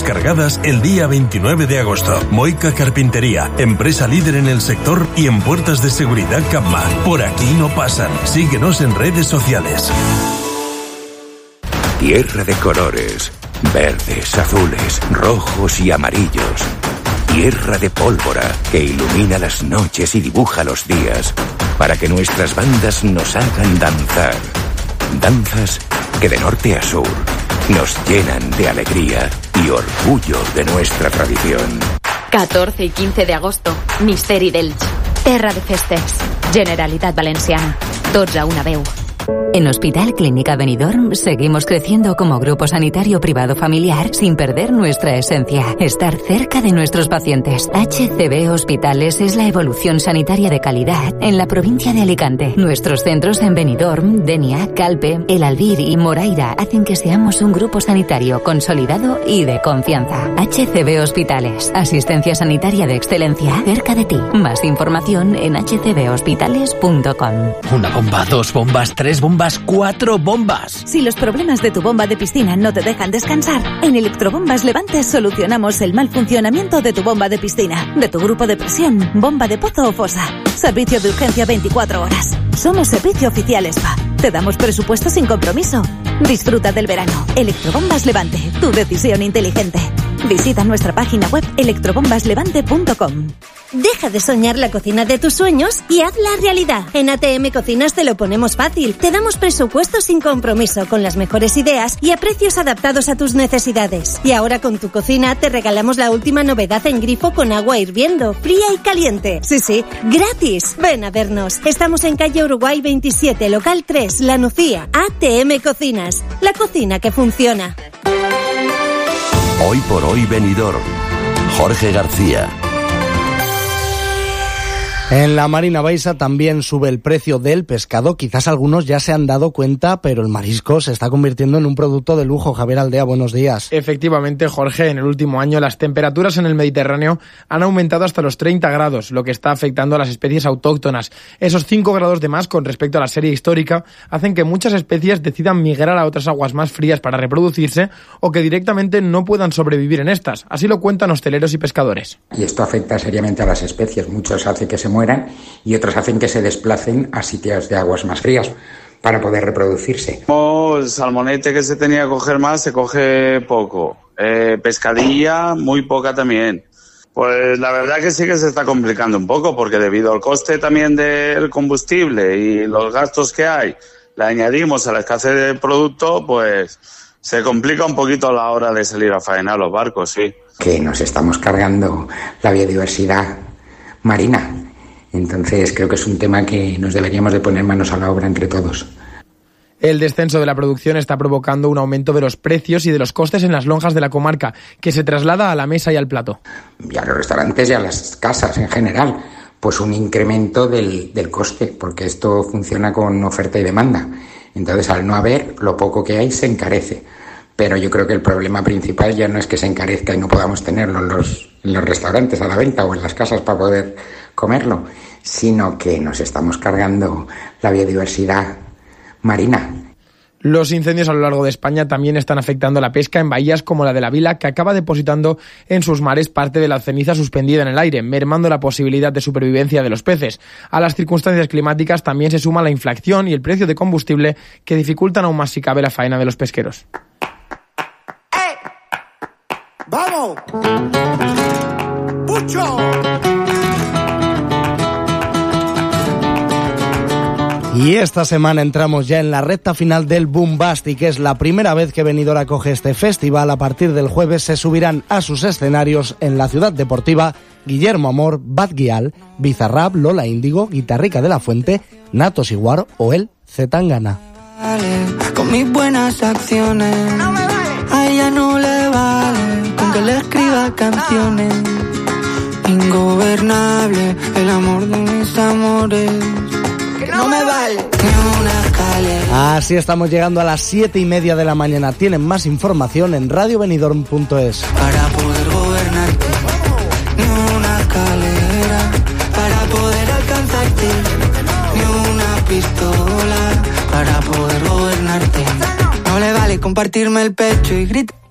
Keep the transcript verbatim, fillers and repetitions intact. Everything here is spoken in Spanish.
descargadas el día veintinueve de agosto. Moica Carpintería, empresa líder en el sector y en puertas de seguridad Capma. Por aquí no pasan. Síguenos en redes sociales. Tierra de colores, verdes, azules, rojos y amarillos. Tierra de pólvora que ilumina las noches y dibuja los días para que nuestras bandas nos hagan danzar. Danzas que de norte a sur nos llenan de alegría y orgullo de nuestra tradición. catorce y quince de agosto, Misteri d'Elx. Terra de festes. Generalitat Valenciana. Tots a una veu. En Hospital Clínica Benidorm seguimos creciendo como grupo sanitario privado familiar sin perder nuestra esencia, estar cerca de nuestros pacientes. H C B Hospitales es la evolución sanitaria de calidad en la provincia de Alicante. Nuestros centros en Benidorm, Denia, Calpe, El Albir y Moraira hacen que seamos un grupo sanitario consolidado y de confianza. H C B Hospitales, asistencia sanitaria de excelencia cerca de ti. Más información en h c b hospitales punto com. Una bomba, dos bombas, tres bombas, cuatro bombas. Si los problemas de tu bomba de piscina no te dejan descansar, en Electrobombas Levante solucionamos el mal funcionamiento de tu bomba de piscina, de tu grupo de presión, bomba de pozo o fosa. Servicio de urgencia veinticuatro horas. Somos servicio oficial E S P A. Te damos presupuesto sin compromiso. Disfruta del verano. Electrobombas Levante, tu decisión inteligente. Visita nuestra página web electrobombas levante punto com. Deja de soñar la cocina de tus sueños y hazla realidad. En A T M Cocinas te lo ponemos fácil. Te damos presupuesto sin compromiso, con las mejores ideas y a precios adaptados a tus necesidades. Y ahora con tu cocina te regalamos la última novedad en grifo con agua hirviendo, fría y caliente. Sí, sí, gratis. Ven a vernos. Estamos en calle Uruguay veintisiete, local tres, La Nucía. A T M Cocinas, la cocina que funciona. Hoy por hoy Benidorm. Jorge García. En la Marina Baixa también sube el precio del pescado. Quizás algunos ya se han dado cuenta, pero el marisco se está convirtiendo en un producto de lujo. Javier Aldea, buenos días. Efectivamente, Jorge, en el último año las temperaturas en el Mediterráneo han aumentado hasta los treinta grados, lo que está afectando a las especies autóctonas. Esos cinco grados de más con respecto a la serie histórica hacen que muchas especies decidan migrar a otras aguas más frías para reproducirse o que directamente no puedan sobrevivir en estas. Así lo cuentan hosteleros y pescadores. Y esto afecta seriamente a las especies. Muchos hace que se mueran y otros hacen que se desplacen a sitios de aguas más frías para poder reproducirse. El salmonete que se tenía que coger más se coge poco, eh, pescadilla muy poca también. Pues la verdad que sí que se está complicando un poco porque debido al coste también del combustible y los gastos que hay, le añadimos a la escasez del producto, pues se complica un poquito a la hora de salir a faenar los barcos, sí. Que nos estamos cargando la biodiversidad marina. Entonces creo que es un tema que nos deberíamos de poner manos a la obra entre todos. El descenso de la producción está provocando un aumento de los precios y de los costes en las lonjas de la comarca, que se traslada a la mesa y al plato. Y a los restaurantes y a las casas en general, pues un incremento del, del coste, porque esto funciona con oferta y demanda. Entonces, al no haber, lo poco que hay se encarece. Pero yo creo que el problema principal ya no es que se encarezca y no podamos tenerlo en los, en los restaurantes a la venta o en las casas para poder comerlo, sino que nos estamos cargando la biodiversidad marina. Los incendios a lo largo de España también están afectando la pesca en bahías como la de la Vila, que acaba depositando en sus mares parte de la ceniza suspendida en el aire, mermando la posibilidad de supervivencia de los peces. A las circunstancias climáticas también se suma la inflación y el precio de combustible, que dificultan aún más si cabe la faena de los pesqueros. ¡Vamos! ¡Pucho! Y esta semana entramos ya en la recta final del Boombastic, que es la primera vez que Benidorm acoge este festival. A partir del jueves se subirán a sus escenarios en la ciudad deportiva Guillermo Amor, Bad Gyal, Bizarrap, Lola Índigo, Guitarrica de la Fuente, Nato Siguar o el Zetangana. Con mis buenas acciones, a ella no le vale con que le escriba canciones. Ingobernable el amor de mis amores. No me vale ni una escalera. Así estamos llegando a las siete y media de la mañana. Tienen más información en radio benidorm punto es. Para poder gobernarte, ni una escalera. Para poder alcanzarte, ni una pistola. Para poder gobernarte, no le vale compartirme el pecho y gritar.